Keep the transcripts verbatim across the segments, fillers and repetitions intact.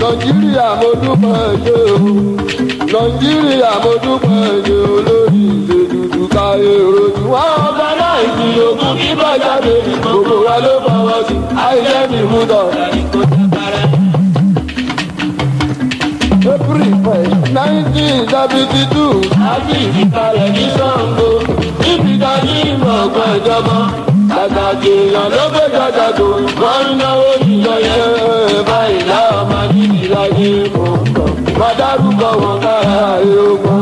nàìjíríà mo dúpẹ́ ẹ̀jẹ̀ o nàìjíríà mo dúpẹ́ ẹ̀jẹ̀ olórí ìṣe dúdú káyé rojú. wọ́n ọba náà ìdíyòkú kí bàjáde gbogbo wa ló fọwọ́ sí àìjẹ́ mi mú tọ̀. April first nineteen seventy two àti ìdíkalẹ̀ ní Ṣàngó níbi dájú ìmọ̀ ọ̀gbọ́n ìjọba pàtàkì èèyàn ló gbé jọjà tó wọ́n ń náwó níjọ yẹn báyìí láwọn máa níbi láyé mọ̀ọ́kàn má dárúkọ wọn kára ogun.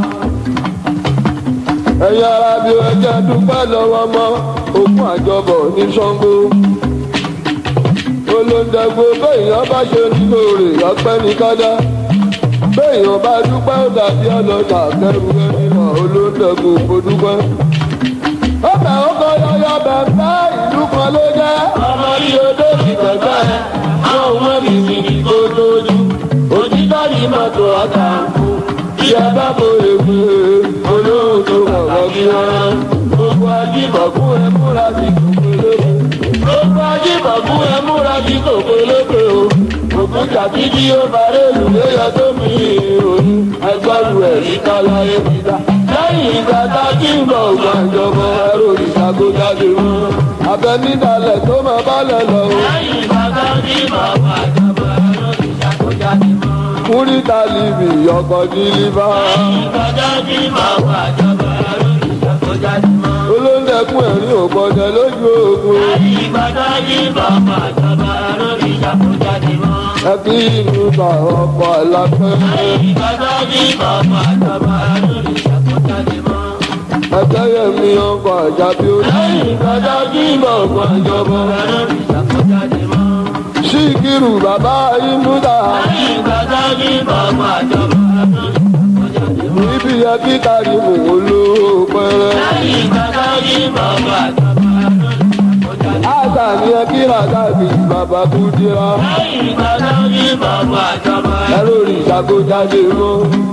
ẹ̀yin ara bí ẹjẹ́ dúpẹ́ lọ́wọ́ mọ́ ogún àjọbọ̀ ní Ṣàngó olóńdẹ̀gbò béèyàn bá ṣe nílò rè ọpẹ́ ní kádà béèyàn bá dúpẹ́ ó dàbí ọlọ́jà kẹrù ẹni mọ̀ olóńdẹ̀gbò kò dúpẹ́. ọbẹ̀ ọkọ̀ yọyọ bẹ̀rẹ̀ ìlú kan ló jẹ́ ọmọ rí odò sí pẹ̀pẹ́ àwọn ọmọ mi sì ní kó tójú òtítọ́ ní mọ́tò ọ̀tà bí ẹ bá bòye pé olóhùn tó kọ̀ọ̀kan kí wọ́n gbogbo ajíbọ̀kún ẹ múra sí kòkó lóko gbogbo ajíbọ̀kún ẹ múra sí kòkó lóko o òkú tàbí tí ó bàrẹ̀ lù lóyọ tó mi ìròyìn ẹgbọ́rù ẹ̀rí káláyé dídá lẹ́yìn ìgbà tá a kí ń bọ̀ ọgbà ìjọba ẹrù ìṣàkójáde wọn abẹ nídàlẹ̀ tó máa bálẹ̀ lọ. lẹ́yìn ìgbà tá a kí ń bọ̀ ọgbà ìjọba ẹrù ìṣàkójáde wọn. múrítà líbi ọkọ̀ ní líbá. lẹ́yìn ìgbà tá a kí ń bọ̀ ọgbà ìjọba ẹrù ìṣàkójáde wọn. olóńdẹ̀kùn ẹ̀rín ògbọ́dẹ lójú ogun. lẹ́yìn ìgbà tá a kí ń bọ̀ ọgbà ìjọba ẹrù ìṣàkójáde wọn. ẹbí inú ta ọkọ̀ àlàfẹ́. lẹ́yìn ìgbà tá a kí ń bọ̀ ọgbà ìjọba ẹrù ìṣàkójáde wọn. ẹgbẹ́yẹ mi ọkọ̀ àjàbí ó. lẹ́yìn ìgbàdá kí ìmọ̀ ọ̀gbọ̀n ìjọba ẹ̀rọ ìṣàkójáde mọ́. Síkírù bàbá inú ta. lẹ́yìn ìgbàdá kí ìmọ̀ ọ̀gbọ̀n ìjọba ẹ̀rọ ìṣàkójáde mọ́. níbi ẹbí kárí mò ń lo pẹ́rẹ́. lẹ́yìn ìgbàdá kí ìmọ̀ ọ̀gbọ̀n ìjọba ẹ̀rọ ìṣàkójáde mọ́. àgbà ni ẹ kí ràdàbí bàbá Kúdírà. lẹ́yìn ìgbàdá kí ìmọ̀ ọ̀gbọ̀n ìjọba ẹ̀rọ ìṣàkójáde mọ́.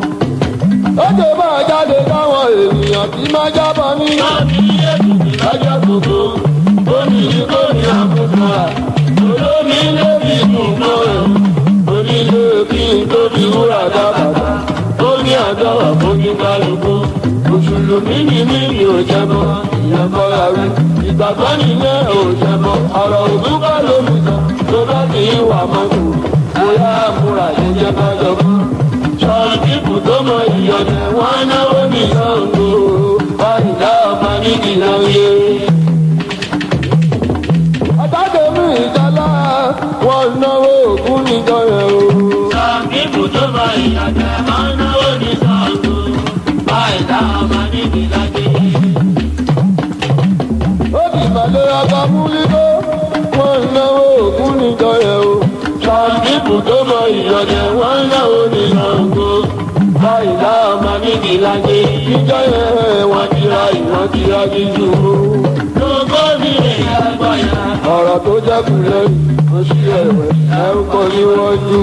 ó jẹ́ máa jáde káwọn ènìyàn tí máa jábọ̀ ní. láti ilé ìdùnnú lọ́jọ́ gbogbo omi ní kò ní àkókò rà olómi lébi ìdùnnú rẹ̀ onílé kí n tóbi wúrà dábàdà ó ní àdọ́wà fún kíkálukú mùsùlùmí ni mí mi ò jẹ́bọ ìyẹn kọ́ra rí ìgbàgbọ́ nìyẹn ò jẹ́bọ ọ̀rọ̀ òdúkọ́ lómi sọ tó bá kì í wà mọ́tò bóyá àmúra yẹn jẹ́ bájọ́ fún. Some people tó mọ ìyọ̀dẹ̀ wọ́n náwó ní Ṣàngó báyìí láàmà nídìí náà yé. Àtàdémí ìjọlá wọ́n náwó ògún níjọ yẹn o. Some people tó mọ ìyọ̀dẹ̀ wọ́n náwó ní Ṣàngó báyìí láàmà nídìí náà yé. Ó ti bàlẹ̀ ọkọ̀ múlíkó wọ́n náwó ògún níjọ yẹn o. Some people tó mọ ìyọ̀dẹ̀ wọ́n náwó ní Ṣàngó báyìí láàmà níbi láyé ìjọ yẹn wọ́n ti ra ìwọ́n ti ra jíjù. lóko mi lè yá gbọ́yà. ọ̀rọ̀ tó jẹ́kù lẹ́yìn ó sì ẹ̀wẹ̀ ẹ̀ ń kọ́ níwájú.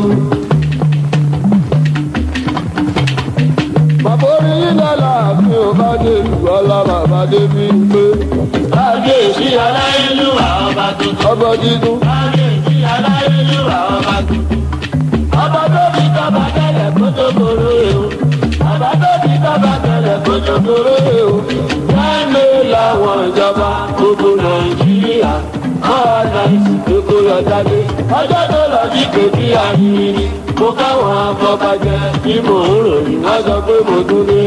bàbá orí yín lọ́la mi ò bá dé ìlú ọlá bàbá débi pé. kábíyèsí aláyélúwà ọba tuntun. ọba dídùn. kábíyèsí aláyélúwà ọba tuntun. ọba tó fi tọ́ba tẹ́lẹ̀ kó tó kóró o. ọba tó fi tọ́ba tẹ́lẹ̀ kó tó kóró o. jáde làwọn ìjọba gbogbo nàìjíríà máa láìsí tó kó yọ jáde. ọjọ́ tó lọ sí kòkí àyìnrìn mo káwọn afọbajẹ tí mò ń ròyìn wá sọ pé mo tún ní.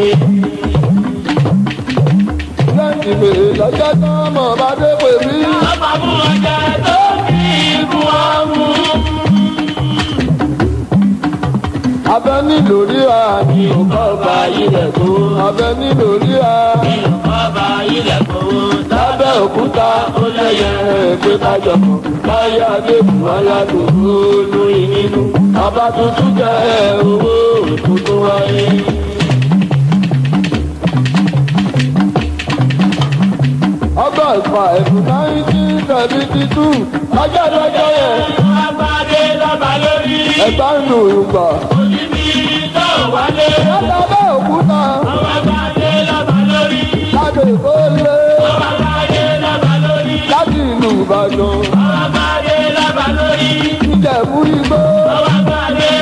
lẹ́yìn ìwé lọ́jọ́ tó mọ̀ bá dé pè mí. ọba fún ọjà tó fi ikú ọmú. abẹ nílò ríra ni òkò ọba ilẹ̀ tó. abẹ nílò ríra ni òkò ọba ilẹ̀ tó. lábẹ́ òkúta ó lẹ́yẹ ẹgbẹ́ kájọpọ̀ láyé adébù aládùúgbò lóyún nínú. ọba tuntun jẹ́ owó tuntun wáyé. ọgbà ìfà ẹ̀fù nineteen seventy two ọjọ́ lọ́jọ́ yẹn. agbáde lọ́ba lórí. ẹ̀gbá nù ìgbà. òjìbí tó wálé. látàbẹ́ òkúta. ọwọ́ agbáde lọ́ba lórí. láti ìkólé. ọwọ́ agbáde lọ́ba lórí. láti ìlú ìbàdàn. ọwọ́ agbáde lọ́ba lórí. ìjẹ̀bú igbó. ọwọ́ agbáde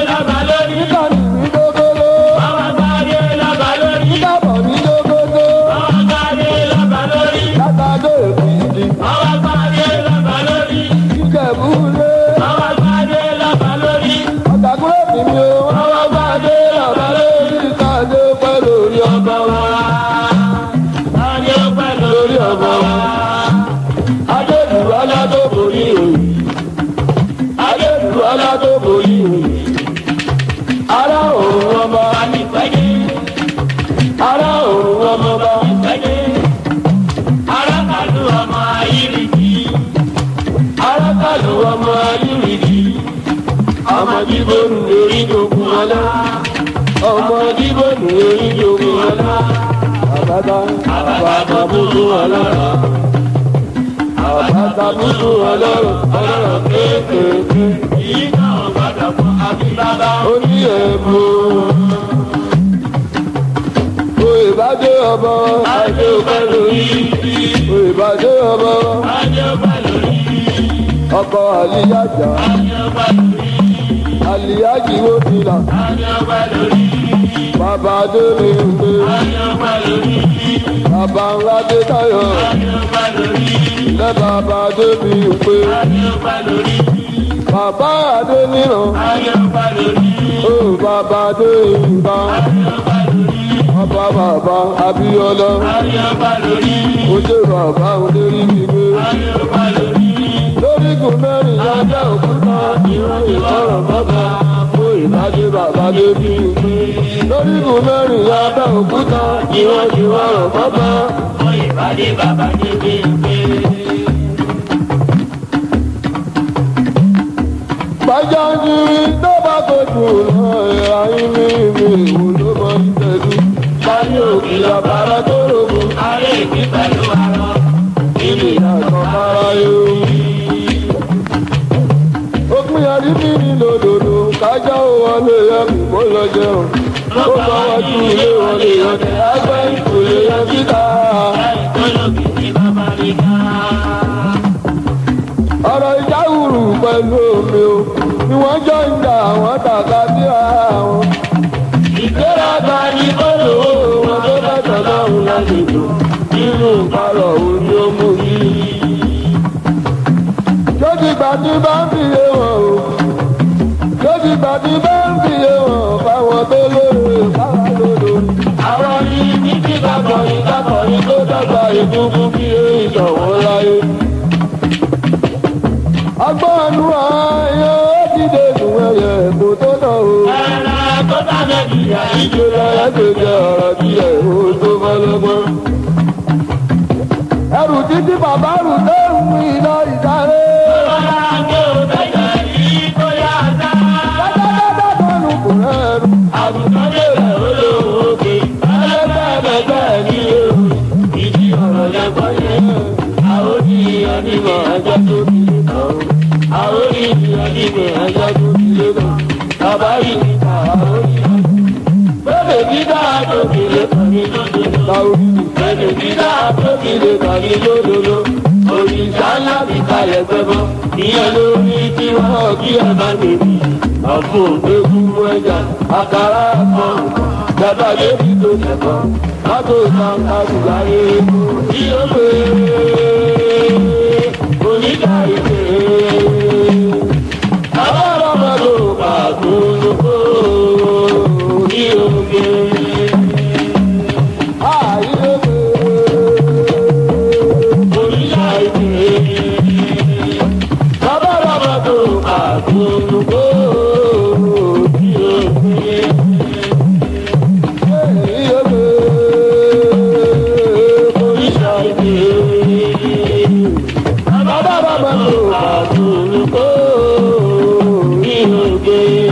pẹ̀lú ọlá tó borí ará òun ọmọ ará òun ọmọ bá ará kàlù ọmọ ayírìkì ará kàlù ọmọ ayírìkì ọmọ jíbó nù lórí jogun ọlá ọmọ jíbó nù lórí jogun ọlá àbáta àbáta búburú ọlọ́rọ̀ àbáta búburú ọlọ́rọ̀ ọlọ́rọ̀ kéékèèké yìí náà gbọ́dọ̀ fún àbí bàbá. ó ní ẹ̀bù o ìbádé ọmọ adé ọpẹ́ lórí o ìbádé ọmọ adé ọpẹ́ lórí ọkọ àlìyájà adé ọpẹ́ lórí àlìyájì wo ti là adé ọpẹ́ lórí bàbá adé mi ń gbé adé ọpẹ́ lórí bàbá ńlá dé táyọ̀ adé ọpẹ́ lórí ilé bàbá adé mi ń gbé adé ọpẹ́ lórí bàbá adé níran adé ọpẹ́ lórí ó bàbá adé ìgbà adé ọpẹ́ lórí bàbá bàbá Abíọ́lá adé ọpẹ́ lórí ojú bàbá olórí gbígbé adé ọpẹ́ lórí lórígun mẹ́rin lábẹ́ òkúta ìran ìkọ̀rọ̀ bàbá fún ìbádé bàbá débi ìgbé lórígun mẹ́rin lábẹ́ òkúta ìran ìkọ̀rọ̀ bàbá. fún ìbádé bàbá débi ìgbé. Bàjáǹjìrì tó bá kojú lọ ẹ̀rọ ayé mi mi ìwò ló mọ ìtẹ̀lú. Báyìí òkè àbára tó rògbò. ayé ìpín pẹ̀lú arọ. Ìlú ìyàtọ̀ kára yóò. Òpin àrí mi ní lòdòdò kájá ò wọlé ẹkùn kó lọ jẹun. Ó bá wájú ilé wọlé ọ̀dẹ̀ àgbẹ̀ ìkòlè yẹn síta. ìtọ́lọ́bì ní bàbá mi ká. Ọ̀rọ̀ ìjà wùrù pẹ̀lú omi o ni wọ́n jọ ń jà àwọn tàkà síra wọn. Ìgbéraga ni bọ́lú wọn tó bẹ̀tẹ̀ lọ́rùn lálejò nínú ìparọ̀ òní ọmọ yìí. Lójúgbà tí bá ń fìyè wọn o, lójúgbà tí bá ń fìyè wọn fáwọn tó lóore fáwọn lòdò. Àwọn ní títí kakọ̀yìn kakọ̀yìn tó dàgbà ìdúgbò kí èyí sọ̀wọ́ láyé. Agbọ́nù ayé ó ti dé dùn ẹyẹ kò tó tán o. ẹ̀rọ tó bá mẹ́bí yá Ìjọ láyé kéde ọ̀rọ̀ bí ẹ̀ ó tó fọlọ́gbọ́n. Ẹrù títí bàbá rù tó ń mú iná ìsáré. bọ́lá gbé òbẹ́jọ́ yìí tó yá sá. Dájádájá tọ́nu kò rẹ́rù. àgùntàn lè rẹ̀ ó lóun òkè. Ẹlẹ́gbẹ̀ẹ́gbẹ̀ ní ewu. ìdí ọ̀rọ̀ yẹn kọ́ yẹn. àwọn oníyàn nímọ̀ ẹjọ́ tó bí lè kàn ó. àwọn oníyàn nímọ̀ ẹjọ́ tó bí lè kàn ó. bàbá yìí ní ká àwọn oníyàn. bẹ́ẹ̀ bí dáa tó bí lè kàn ní lódodo. Láwùjọ bẹ́ẹ̀ bí dáa tó bí lè kàn ní lódodo. òrìṣà ńlá fi kalẹ̀ gbẹ́bọ́. ìyẹn lórí tí wọ́n kí ẹ bá tèmi. ọ̀fun ògbégún ẹja àkàrà kan. bàbá débi tó tẹ̀kọ́. mọ́tò kan kàdùgbà yé. tí ó gbé oníkà ìpè. àwọn ọmọ tó pàtó lóko ní oge. àìlèpé. oníkà ìpè. bàbá ọmọ tó pàtó lóko ní oge. oníkà ìpè. bàbá ọmọ tó pàtó lóko ní oge.